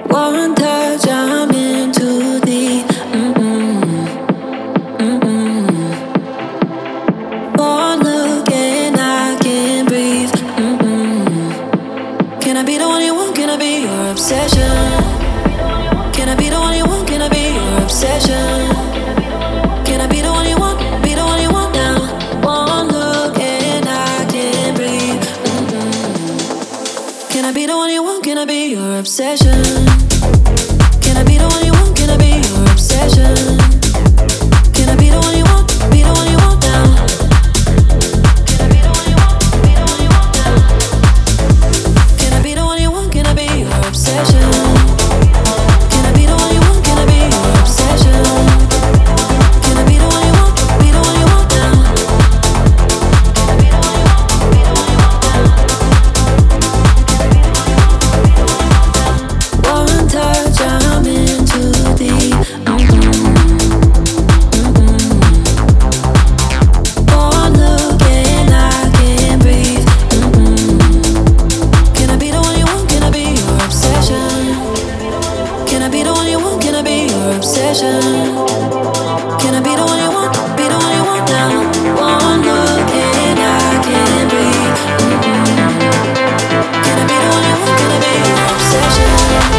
One touch, I'm in too deep. One look and I can breathe. Can I be the one you want? Can I be your obsession? Can I be the one you want? Can I be your obsession? Can I be the one you want? Be the one you want now. One look and I can breathe. Can I be the one you want? Can I be your obsession? Can I be the one you want? Can I be your obsession? Can I be the one you want? Be the one you want now. Can I be the one you want? Be the one you want now. Can I be the one you want? Can I be your obsession? Can I be the one you want? Can I be your obsession? Can I be the one you want? Be the one you want now. Can I be the one you want? Be the one you want now. One touch, I'm in too deep. One look and I can breathe. Can I be the one you want? Can I be your obsession? Can I be the one you want? Can I be your obsession? Can I be the one you want? Be the one you want now. One look and I can breathe. Can I be the one you want? Can I be your obsession?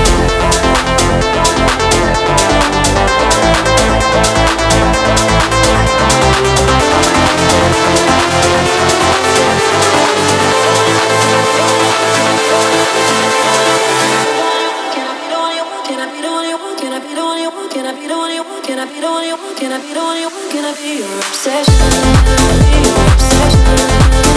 Can I be the one you want? Can I be the one you want? Can I be the one you want? Can I be the one you want? Can I be the one you want? Can I be your obsession? Can I be your obsession?